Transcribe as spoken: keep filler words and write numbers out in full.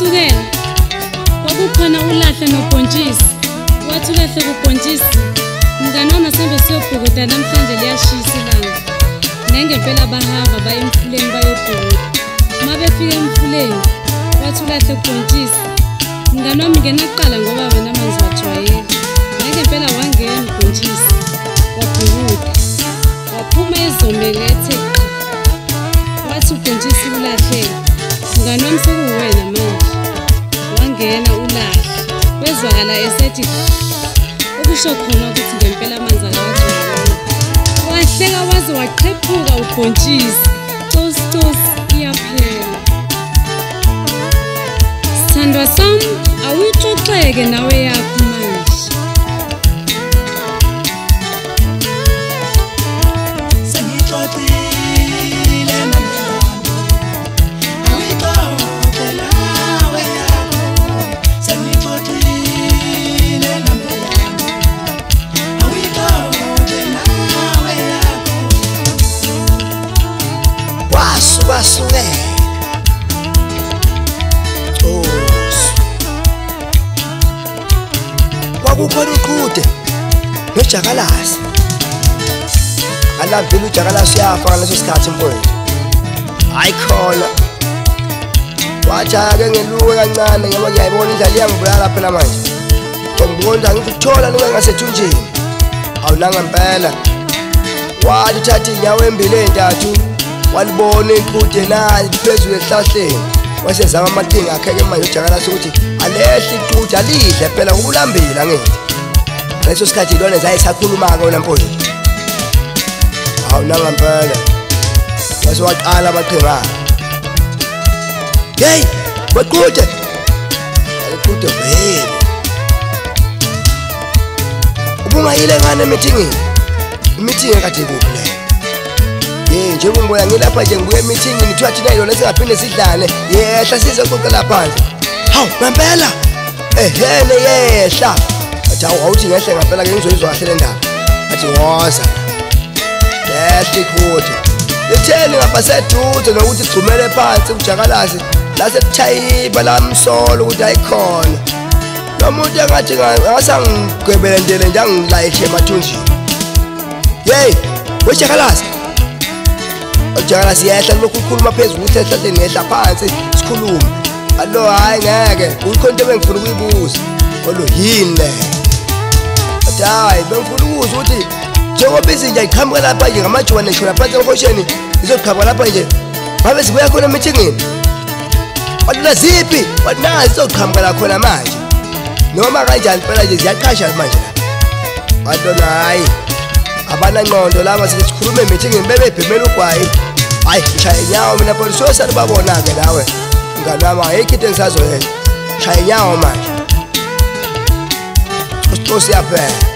kusukela kwakukhona ulahle nobhontshisi wathi ulahle kubhontshisi mngani wami asembe siyobhukuda namhlanje liyashisa ilanga nengempela bahamba baye emfuleni bayobhukuda uma befika emfuleni wathi ulahle kubhontshisi mngani wami ngenaqala ngoba wena amanzi wajwayela nengempela wangena ubhontshisi wabhukuda waphuma ezombele ethe wathi ubhontshisi ulahleka mngani wami sekuwena manje wangena ulahle wezwakala esethi okusho khona ukuthi ngempela amanzi akawajwayelanga wahleka waze waqhephuka ubhontshisi tosi tosi iyaphela sithandwa sami awuxoxeke nawe yakho manje Wasukela Xosi kwakukhona uqhude nojakalasi alambile ujakalasi yafa ngaleso sikhathi mfowethu hayi khona wathi-ke ngeluke kancane ngoba ngiyayibona indlela iyangibulala phela manje ngibona ngikuthola noma ngasethunjini awunanga impela wathi uthatha iy'nyawo embili ey'ntathu walibona iqhude nayo phezulu esihlahleni wasezama amatinga akhe-ke manje ujakalasi ukuthi alehle iqhude alidle phela ngoba ulambile angithi ngaleso sikhathi ilona zayisakhuluma-ke wena mfowethu hawu nangempela wase waqala amaqhinga yeyi weqhude aliqhude vele ubungayile ngane emithingini imithingi ekade kuphi leyo ye njengoba ngibona ngilapha nje ngibuye emithingini kuthiwa thina yilona singaphinde sidlale yehla sizoqoqela phansi hawu ngempela ehene yehla athi hawu awuthi ngehle ngempela-ke ngizoyizwa kahle le ndaba athi woza yehla iqhude litheni ngapha seduze nokuthi sigcumele phansi ujakalasi lasekuthayiba lamsolo ukuthi ayikhona lo muntu engathi ngasangigwebelendele nje angilayihle emathunjini yeyi wejakalasi ujakalasi yehla lokhu ukhuluma phezulu ukuthi ehlahleni yehla phansi sikhulume alo hhayi ngeke kukhona into bengifuna ukuyibuza olo yini le athi hhayi bengifuna ukubuza ukuthi njengoba izinja iqhamuka lapha nje ngamajuwane shona phansi emhosheni izoqhamuka lapha nje ngabe zibuya khona emithingini wadlula ziphi wadinazi zizoqhamuka la khona manje noma kanjani phela nje ziyaqasha manje la wadona hhayi abanangqondo laba sithi sikhulume emithingini bebebhemela ugwayi hayi shaya inyawo mina phela siyosala babona-ke nawe mngani wami ayikho into engisazoyenza shaya inyawo manje Xosi yaphela